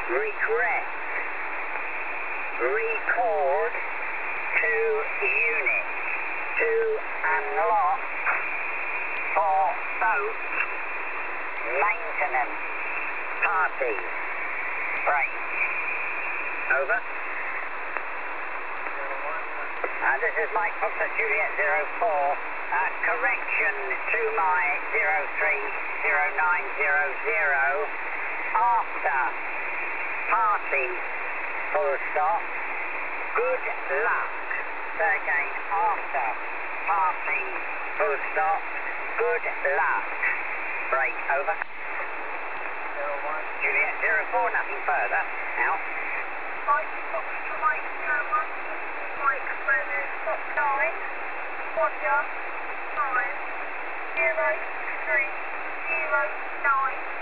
regret, record to unit, to unlock for boat, maintenance, party, break. Over. This is Mike Foxtrot Juliet 04. Correction to my 030900. After party, full stop. Good luck. Say again, after party, full stop. Good luck. Break. Over. 01. Juliet 04, nothing further. Out. Mike Foxtrot Mike 01. Mike Romeo Fox 9. Roger. 5. 0309.